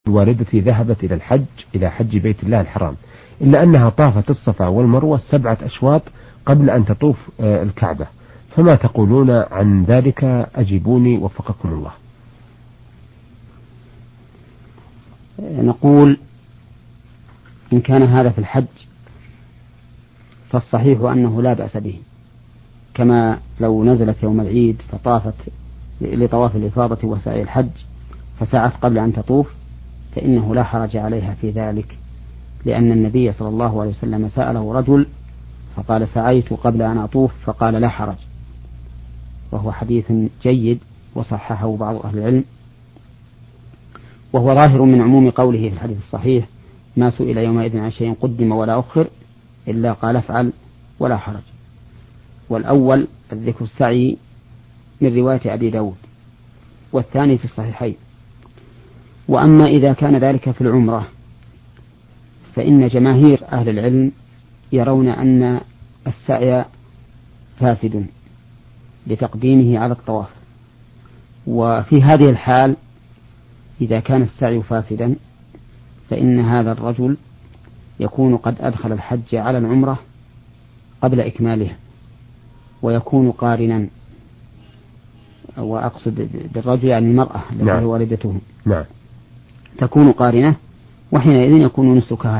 والدتي ذهبت إلى حج بيت الله الحرام، إلا أنها طافت الصفا والمروة 7 أشواط قبل أن تطوف الكعبة، فما تقولون عن ذلك؟ أجيبوني وفقكم الله. نقول إن كان هذا في الحج فالصحيح أنه لا بأس به، كما لو نزلت يوم العيد فطافت لطواف الإفاضة وسعي الحج فسعت قبل أن تطوف فإنه لا حرج عليها في ذلك، لأن النبي صلى الله عليه وسلم سأله رجل فقال سعيت قبل أن أطوف فقال لا حرج، وهو حديث جيد وصححه بعض أهل العلم، وهو ظاهر من عموم قوله في الحديث الصحيح ما سئل يومئذ عن شيء قدم ولا أخر إلا قال افعل ولا حرج. والأول الذكر السعي من رواية أبي داود، والثاني في الصحيحين. وأما إذا كان ذلك في العمرة فإن جماهير أهل العلم يرون أن السعي فاسد لتقديمه على الطواف، وفي هذه الحال إذا كان السعي فاسدا فإن هذا الرجل يكون قد أدخل الحج على العمرة قبل إكمالها، ويكون قارنا، وأقصد بالرجل يعني المرأة التي هي والدته، تكون قارنة، وحينئذ يكون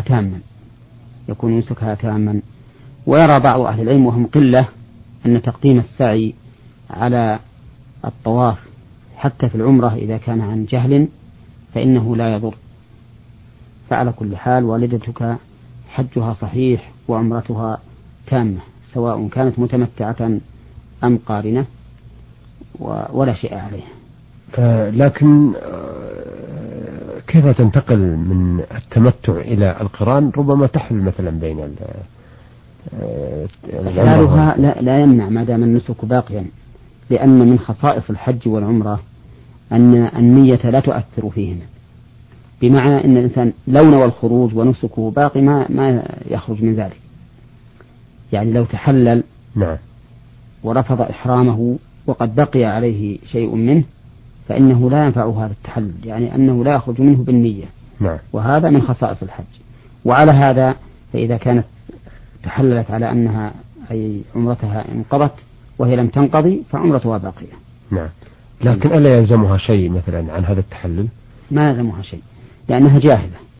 نسكها تاما. ويرى بعض أهل العلم وهم قلة أن تقديم السعي على الطواف حتى في العمرة إذا كان عن جهل فإنه لا يضر. فعلى كل حال والدتك حجها صحيح وعمرتها تامة سواء كانت متمتعة أم قارنة ولا شيء عليها. لكن كيف تنتقل من التمتع إلى القران؟ ربما تحل مثلا بين حالها لا يمنع ما دام النسك باقيا، لأن من خصائص الحج والعمرة أن النية لا تؤثر فيهما، بمعنى أن الإنسان لو نوى الخروج ونسكه باقي ما يخرج من ذلك. يعني لو تحلل ورفض إحرامه وقد بقي عليه شيء منه فإنه لا ينفعه هذا التحلل، يعني أنه لا يخرج منه بالنية. وهذا من خصائص الحج. وعلى هذا فإذا كانت تحللت على أنها أي عمرتها انقضت وهي لم تنقضي فعمرتها باقية. لكن ألا يلزمها شيء مثلا عن هذا التحلل؟ ما يلزمها شيء لأنها جاهلة.